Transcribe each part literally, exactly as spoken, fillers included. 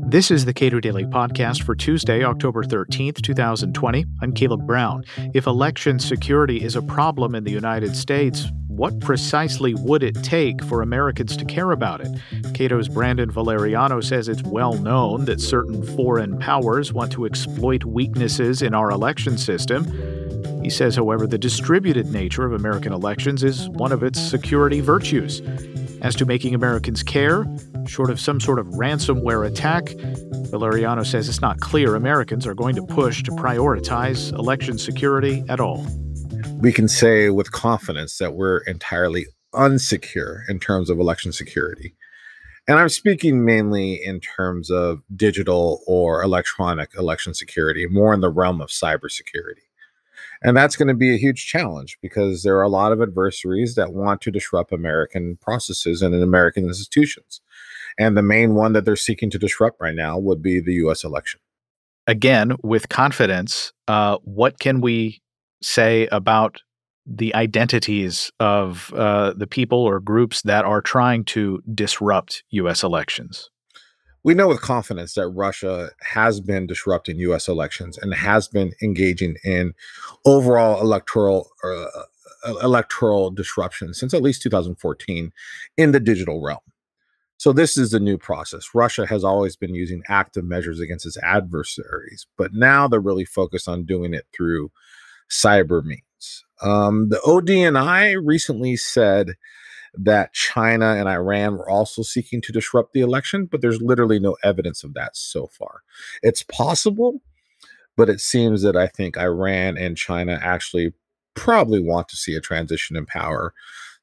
This is the Cato Daily Podcast for Tuesday, October thirteenth, twenty twenty. I'm Caleb Brown. If election security is a problem in the United States, what precisely would it take for Americans to care about it? Cato's Brandon Valeriano says it's well known that certain foreign powers want to exploit weaknesses in our election system. He says, however, the distributed nature of American elections is one of its security virtues. As to making Americans care, short of some sort of ransomware attack, Valeriano says it's not clear Americans are going to push to prioritize election security at all. We can say with confidence that we're entirely unsecure in terms of election security. And I'm speaking mainly in terms of digital or electronic election security, more in the realm of cybersecurity. And that's going to be a huge challenge because there are a lot of adversaries that want to disrupt American processes and in American institutions. And the main one that they're seeking to disrupt right now would be the U S election. Again, with confidence, uh, what can we say about the identities of uh, the people or groups that are trying to disrupt U S elections? We know with confidence that Russia has been disrupting U S elections and has been engaging in overall electoral uh, electoral disruption since at least two thousand fourteen in the digital realm. So this is the new process. Russia has always been using active measures against its adversaries, but now they're really focused on doing it through cyber means. Um, the O D N I recently said that China and Iran were also seeking to disrupt the election, but there's literally no evidence of that so far. It's possible, but it seems that I think Iran and China actually probably want to see a transition in power.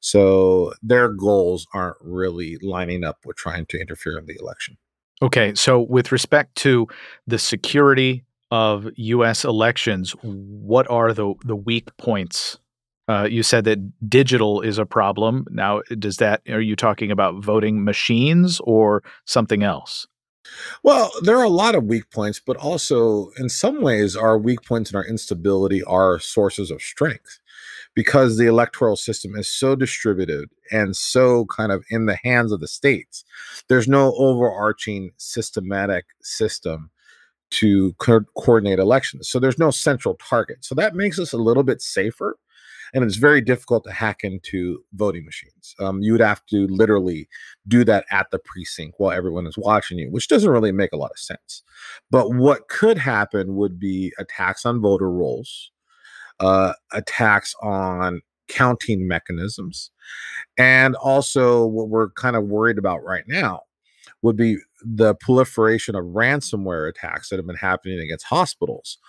So their goals aren't really lining up with trying to interfere in the election. Okay, so with respect to the security of U S elections, what are the, the weak points? Uh, you said that digital is a problem. Now, does that, are you talking about voting machines or something else? Well, there are a lot of weak points, but also in some ways, our weak points and our instability are sources of strength because the electoral system is so distributed and so kind of in the hands of the states. There's no overarching systematic system to co- coordinate elections. So there's no central target. So that makes us a little bit safer. And it's very difficult to hack into voting machines. Um, you would have to literally do that at the precinct while everyone is watching you, which doesn't really make a lot of sense. But what could happen would be attacks on voter rolls, uh, attacks on counting mechanisms, and also what we're kind of worried about right now would be the proliferation of ransomware attacks that have been happening against hospitals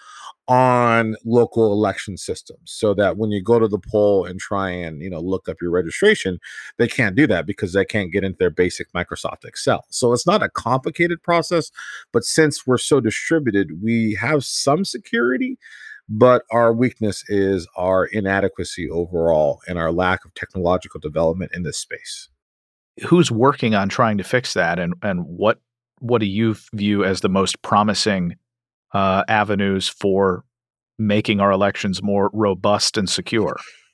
on local election systems, so that when you go to the poll and try and, you know, look up your registration, they can't do that because they can't get into their basic Microsoft Excel. So it's not a complicated process, but since we're so distributed, we have some security, but our weakness is our inadequacy overall and our lack of technological development in this space. Who's working on trying to fix that, and and what what do you view as the most promising uh, avenues for making our elections more robust and secure?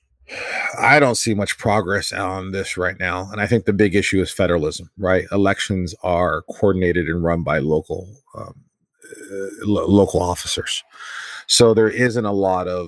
I don't see much progress on this right now. And I think the big issue is federalism, right? Elections are coordinated and run by local um, uh, lo- local officers. So there isn't a lot of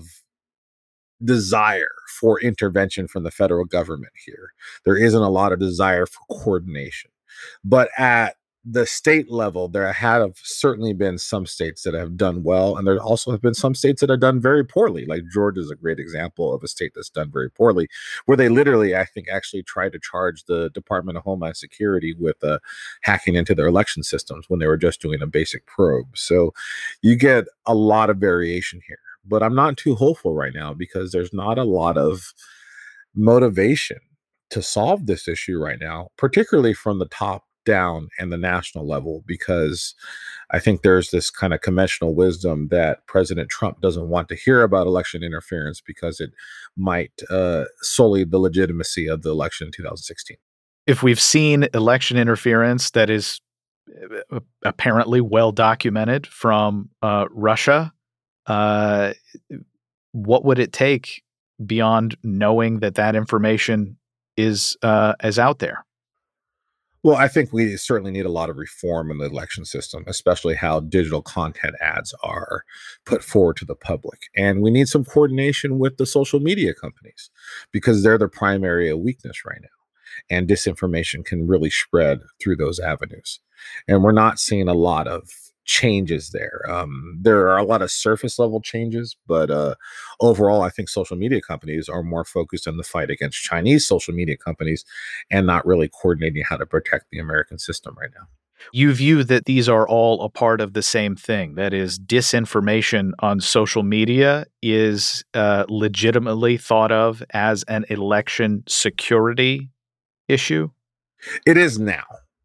desire for intervention from the federal government here. There isn't a lot of desire for coordination. But at the state level, there have certainly been some states that have done well, and there also have been some states that have done very poorly. Like Georgia is a great example of a state that's done very poorly, where they literally, I think, actually tried to charge the Department of Homeland Security with uh, hacking into their election systems when they were just doing a basic probe. So you get a lot of variation here. But I'm not too hopeful right now because there's not a lot of motivation to solve this issue right now, particularly from the top down and the national level, because I think there's this kind of conventional wisdom that President Trump doesn't want to hear about election interference because it might uh, sully the legitimacy of the election in two thousand sixteen. If we've seen election interference that is uh, apparently well documented from uh, Russia, uh, what would it take beyond knowing that that information is uh, is out there? Well, I think we certainly need a lot of reform in the election system, especially how digital content ads are put forward to the public. And we need some coordination with the social media companies because they're the primary weakness right now. And disinformation can really spread through those avenues. And we're not seeing a lot of changes there. Um, there are a lot of surface level changes, but uh, overall, I think social media companies are more focused on the fight against Chinese social media companies and not really coordinating how to protect the American system right now. You view that these are all a part of the same thing. That is, disinformation on social media is uh, legitimately thought of as an election security issue? It is now.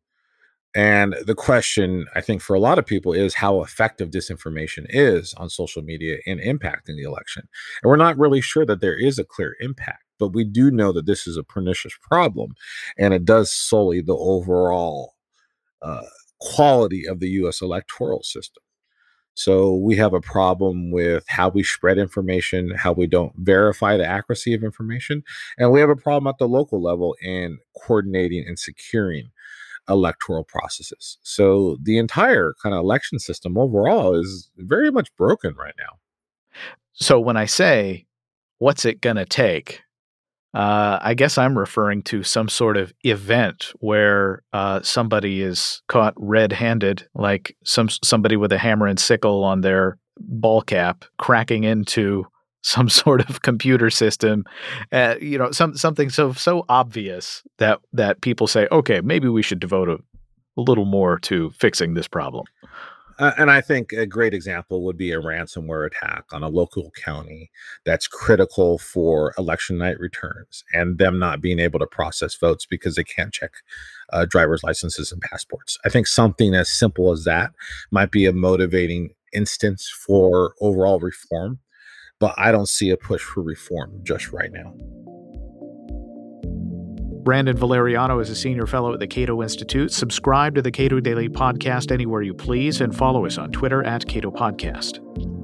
And the question, I think, for a lot of people is how effective disinformation is on social media in impacting the election. And we're not really sure that there is a clear impact, but we do know that this is a pernicious problem, and it does sully the overall uh, quality of the U S electoral system. So we have a problem with how we spread information, how we don't verify the accuracy of information, and we have a problem at the local level in coordinating and securing electoral processes. So the entire kind of election system overall is very much broken right now. So when I say, what's it going to take? Uh, I guess I'm referring to some sort of event where uh, somebody is caught red-handed, like some somebody with a hammer and sickle on their ball cap, cracking into some sort of computer system. Uh, you know, some something so so obvious that that people say, okay, maybe we should devote a, a little more to fixing this problem. Uh, and I think a great example would be a ransomware attack on a local county that's critical for election night returns and them not being able to process votes because they can't check uh, driver's licenses and passports. I think something as simple as that might be a motivating instance for overall reform, but I don't see a push for reform just right now. Brandon Valeriano is a senior fellow at the Cato Institute. Subscribe to the Cato Daily Podcast anywhere you please and follow us on Twitter at Cato Podcast.